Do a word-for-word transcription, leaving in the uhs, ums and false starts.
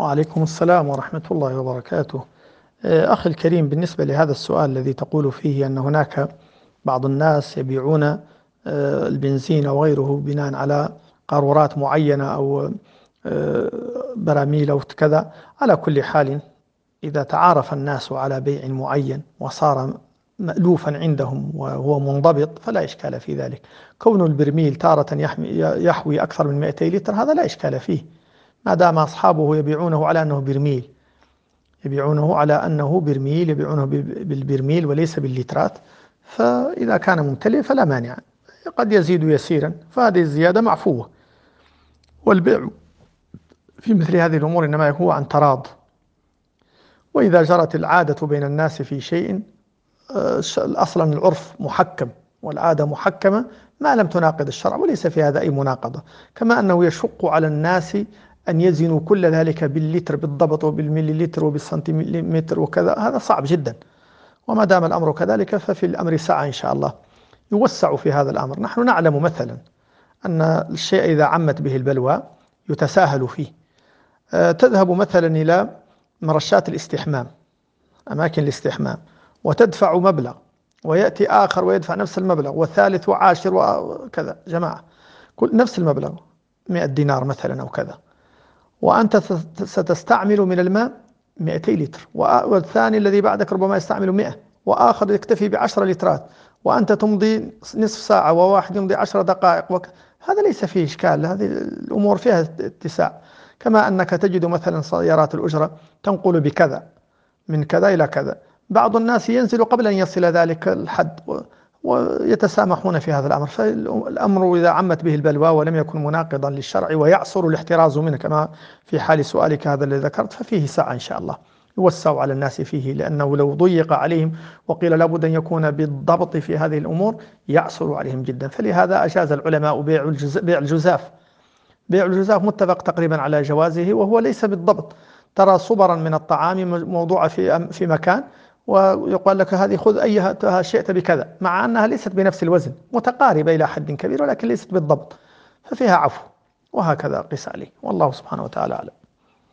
وعليكم السلام ورحمة الله وبركاته. آه، أخي الكريم، بالنسبة لهذا السؤال الذي تقول فيه أن هناك بعض الناس يبيعون آه، البنزين أو غيره بناء على قارورات معينة أو آه، براميل أو كذا. على كل حال، إذا تعارف الناس على بيع معين وصار مألوفا عندهم وهو منضبط فلا إشكال في ذلك. كون البرميل تارة يحمي يحوي أكثر من مئتي لتر هذا لا إشكال فيه، ما دام أصحابه يبيعونه على أنه برميل، يبيعونه على أنه برميل، يبيعونه بالبرميل وليس باللترات. فإذا كان ممتلئ فلا مانع، قد يزيد يسيرا فهذه الزيادة معفوة. والبيع في مثل هذه الأمور إنما هو عن تراض. وإذا جرت العادة بين الناس في شيء، أصلا العرف محكم والعادة محكمة ما لم تناقض الشرع، وليس في هذا أي مناقضة. كما أنه يشق على الناس أن يزنوا كل ذلك باللتر بالضبط وبالمليلتر وبالسنتيمتر وكذا، هذا صعب جدا. وما دام الأمر كذلك ففي الأمر سعة إن شاء الله، يوسع في هذا الأمر. نحن نعلم مثلا أن الشيء إذا عمت به البلوى يتساهل فيه. تذهب مثلا إلى مرشات الاستحمام، أماكن الاستحمام، وتدفع مبلغ، ويأتي آخر ويدفع نفس المبلغ، وثالث وعاشر وكذا، جماعة كل نفس المبلغ مئة دينار مثلا أو كذا، وأنت ستستعمل من الماء مئتي لتر، والثاني الذي بعدك ربما يستعمل مئة، وآخر يكتفي بعشر لترات، وأنت تمضي نصف ساعة وواحد يمضي عشر دقائق وك... هذا ليس فيه إشكال، هذه الأمور فيها اتساع. كما أنك تجد مثلا سيارات الأجرة تنقل بكذا من كذا إلى كذا، بعض الناس ينزل قبل أن يصل ذلك الحد ويتسامحون في هذا الأمر. فالأمر إذا عمت به البلوى ولم يكن مناقضا للشرع ويعصر الاحتراز منه كما في حال سؤالك هذا الذي ذكرت، ففيه سعة إن شاء الله، يوسع على الناس فيه. لأنه لو ضيق عليهم وقيل لابد أن يكون بالضبط في هذه الأمور يعصر عليهم جدا. فلهذا أجاز العلماء بيع الجز... بيع الجزاف. بيع الجزاف متفق تقريبا على جوازه، وهو ليس بالضبط. ترى صبرا من الطعام موضوعة في في مكان، ويقال لك هذه خذ أيها شئت بكذا، مع أنها ليست بنفس الوزن، متقاربة إلى حد كبير ولكن ليست بالضبط، ففيها عفو. وهكذا قس عليه، والله سبحانه وتعالى أعلم.